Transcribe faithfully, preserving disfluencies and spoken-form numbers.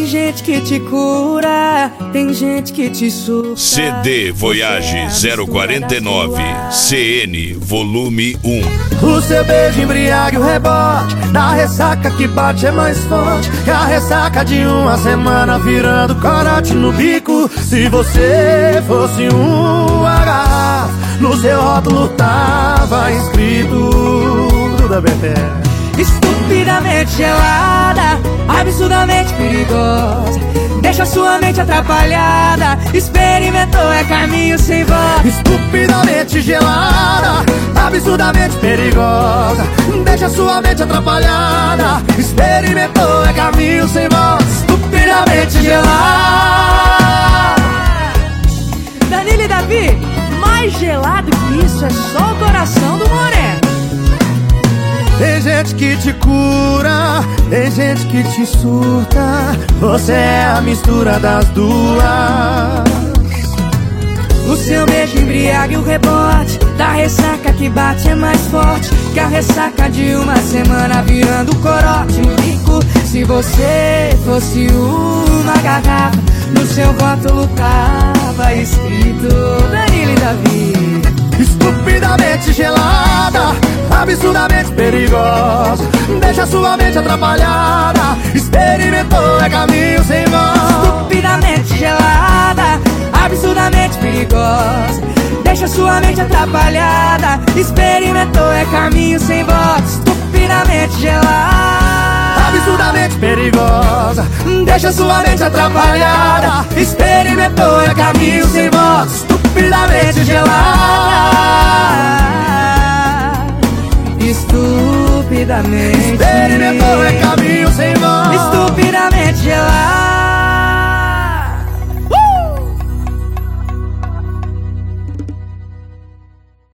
Tem gente que te cura, tem gente que te surta. C D Voyage zero quarenta e nove, C N, volume um. O seu beijo embriaga e o rebote da ressaca que bate é mais forte que a ressaca de uma semana virando corote no bico. Se você fosse uma garrafa, no seu rótulo tava escrito tudo bem. Estupidamente gelada, absurdamente perigosa, deixa sua mente atrapalhada. Experimentou, é caminho sem volta. Estupidamente gelada, absurdamente perigosa, deixa sua mente atrapalhada. Experimentou, é caminho sem volta. Estupidamente gelada. Danilo e Davi, mais gelado que isso é só o coração do moreno. Tem gente que te cura, tem gente que te surta. Você é a mistura das duas. O seu beijo embriaga e o rebote da ressaca que bate é mais forte que a ressaca de uma semana virando corote no bico. Se você fosse uma garrafa, no seu rótulo tava escrito Danilo e Davi. Estupidamente gelada, absurdamente perigosa, deixa sua mente atrapalhada. Experimentou, é caminho sem volta. Estupidamente gelada, absurdamente perigosa, deixa sua mente atrapalhada. Experimentou, é caminho sem volta. Estupidamente gelada, absurdamente perigosa, deixa sua mente atrapalhada. Experimentou, é caminho sem volta. Estupidamente gelada.